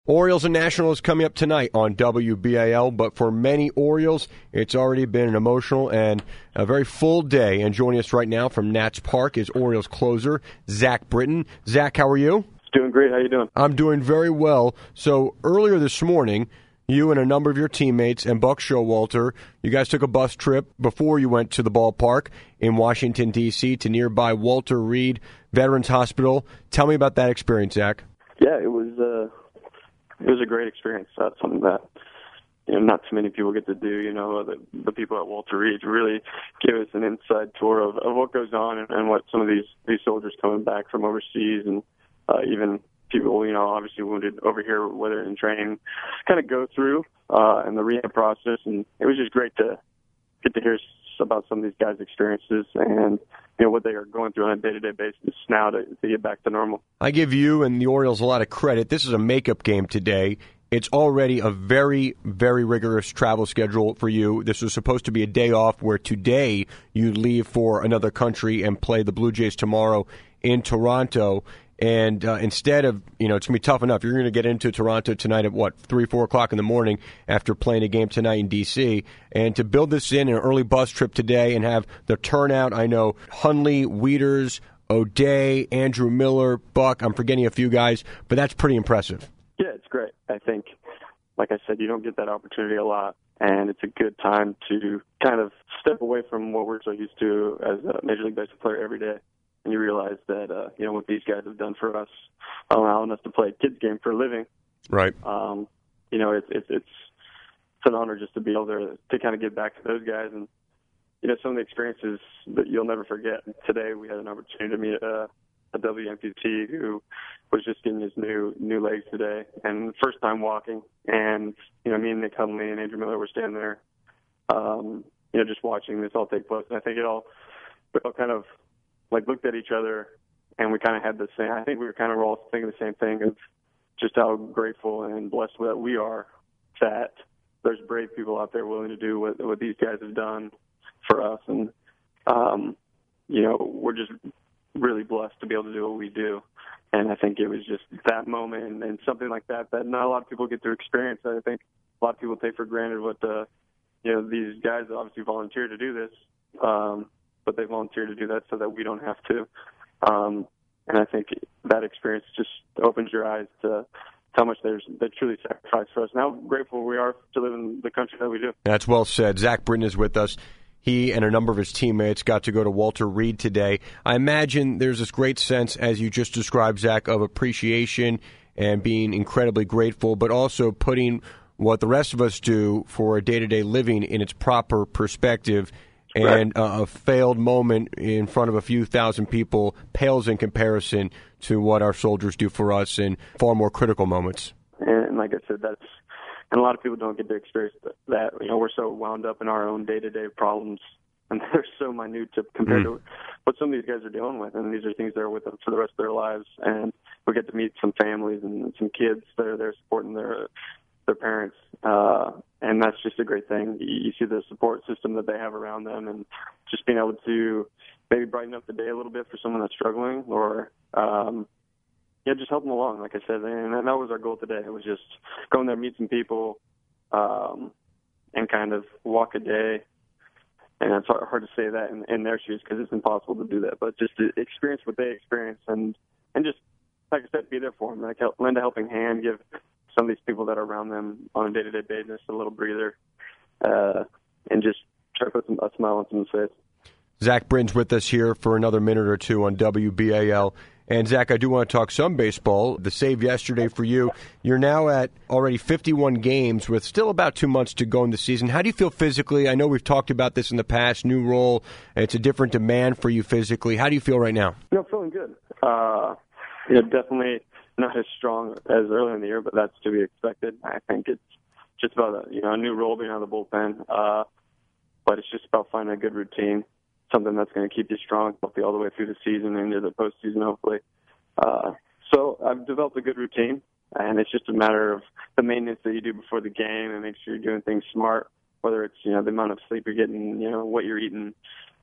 Orioles and Nationals coming up tonight on WBAL, but for many Orioles, it's already been an emotional and a very full day. And joining us right now from Nats Park is Orioles closer, Zach Britton. Zach, how are you? Doing great. How you doing? I'm doing very well. So earlier this morning, you and a number of your teammates and Buck Showalter, you guys took a bus trip before you went to the ballpark in Washington, D.C. to nearby Walter Reed Veterans Hospital. Tell me about that experience, Zach. Yeah, it was a great experience. That's something that not too many people get to do. The people at Walter Reed really give us an inside tour of what goes on and what some of these soldiers coming back from overseas and even people obviously wounded over here, whether in training, kind of go through and the rehab process. And it was just great to get to hear about some of these guys' experiences and what they are going through on a day-to-day basis now to get back to normal. I give you and the Orioles a lot of credit. This is a makeup game today. It's already a very, very rigorous travel schedule for you. This was supposed to be a day off where today you leave for another country and play the Blue Jays tomorrow in Toronto. And instead of, it's going to be tough enough. You're going to get into Toronto tonight at, 3, 4 o'clock in the morning after playing a game tonight in D.C. And to build this in an early bus trip today and have the turnout, I know Hundley, Wieters, O'Day, Andrew Miller, Buck, I'm forgetting a few guys, but that's pretty impressive. Yeah, it's great. I think, like I said, you don't get that opportunity a lot. And it's a good time to kind of step away from what we're so used to as a Major League Baseball player every day. And you realize that, what these guys have done for us, allowing us to play a kids game for a living. Right. It's an honor just to be able to kind of get back to those guys. And, some of the experiences that you'll never forget. Today we had an opportunity to meet a WMPT who was just getting his new legs today and first time walking. And, me and Nick Hundley and Andrew Miller were standing there, just watching this all take place. And I think we all kind of, looked at each other, and we kind of had the same. I think we were kind of all thinking the same thing of just how grateful and blessed that we are that there's brave people out there willing to do what these guys have done for us, and we're just really blessed to be able to do what we do. And I think it was just that moment and something like that not a lot of people get to experience. I think a lot of people take for granted what these guys obviously volunteer to do this. But they volunteer to do that so that we don't have to. And I think that experience just opens your eyes to how much they truly sacrifice for us and how grateful we are to live in the country that we do. That's well said. Zach Britton is with us. He and a number of his teammates got to go to Walter Reed today. I imagine there's this great sense, as you just described, Zach, of appreciation and being incredibly grateful, but also putting what the rest of us do for a day-to-day living in its proper perspective. And a failed moment in front of a few thousand people pales in comparison to what our soldiers do for us in far more critical moments. And like I said, and a lot of people don't get to experience that. We're so wound up in our own day-to-day problems, and they're so minute compared to what some of these guys are dealing with. And these are things that are with them for the rest of their lives. And we get to meet some families and some kids that are there supporting their parents. And that's just a great thing. You see the support system that they have around them and just being able to maybe brighten up the day a little bit for someone that's struggling or, just help them along, like I said. And that was our goal today. It was just going there, meet some people, and kind of walk a day. And it's hard to say that in their shoes because it's impossible to do that. But just to experience what they experience and just, like I said, be there for them. Lend a helping hand, give some of these people that are around them on a day-to-day basis a little breather, and just try to put a smile on someone's face. Zach Britton's with us here for another minute or two on WBAL. And, Zach, I do want to talk some baseball. The save yesterday for you. You're now at already 51 games with still about 2 months to go in the season. How do you feel physically? I know we've talked about this in the past, new role. It's a different demand for you physically. How do you feel right now? Feeling good. Definitely not as strong as earlier in the year, but that's to be expected. I think it's just about a new role being out of the bullpen, but it's just about finding a good routine, something that's going to keep you strong, healthy all the way through the season and into the postseason, hopefully. So I've developed a good routine, and it's just a matter of the maintenance that you do before the game and make sure you're doing things smart, whether it's the amount of sleep you're getting, what you're eating.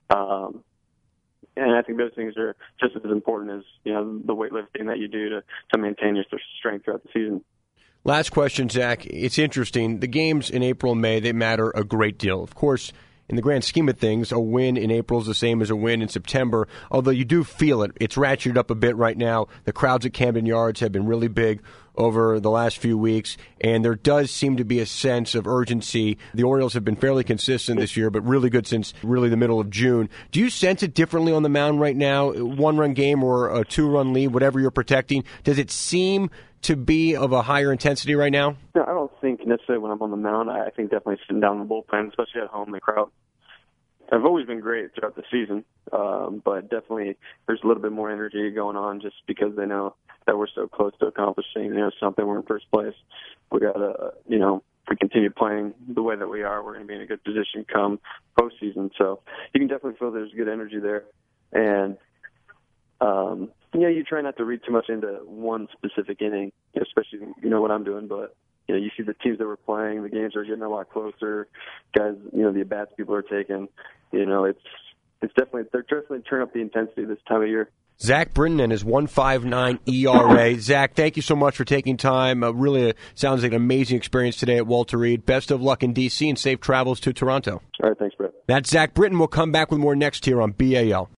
And I think those things are just as important as, the weightlifting that you do to maintain your strength throughout the season. Last question, Zach. It's interesting. The games in April and May, they matter a great deal. Of course, in the grand scheme of things, a win in April is the same as a win in September, although you do feel it. It's ratcheted up a bit right now. The crowds at Camden Yards have been really big over the last few weeks, and there does seem to be a sense of urgency. The Orioles have been fairly consistent this year, but really good since really the middle of June. Do you sense it differently on the mound right now? One-run game or a two-run lead, whatever you're protecting, does it seem to be of a higher intensity right now? No, I don't think necessarily when I'm on the mound. I think definitely sitting down in the bullpen, especially at home, the crowd have always been great throughout the season, but definitely there's a little bit more energy going on just because they know that we're so close to accomplishing, something. We're in first place. We got to, if we continue playing the way that we are, we're going to be in a good position come postseason. So you can definitely feel there's good energy there. And, you try not to read too much into one specific inning, especially, what I'm doing, but you see the teams that we're playing, the games are getting a lot closer. Guys, the at-bats people are taking, it's definitely, they're definitely turning up the intensity this time of year. Zach Britton and his 1.59 ERA. Zach, thank you so much for taking time. Really sounds like an amazing experience today at Walter Reed. Best of luck in D.C. and safe travels to Toronto. All right, thanks, Brett. That's Zach Britton. We'll come back with more next here on BAL.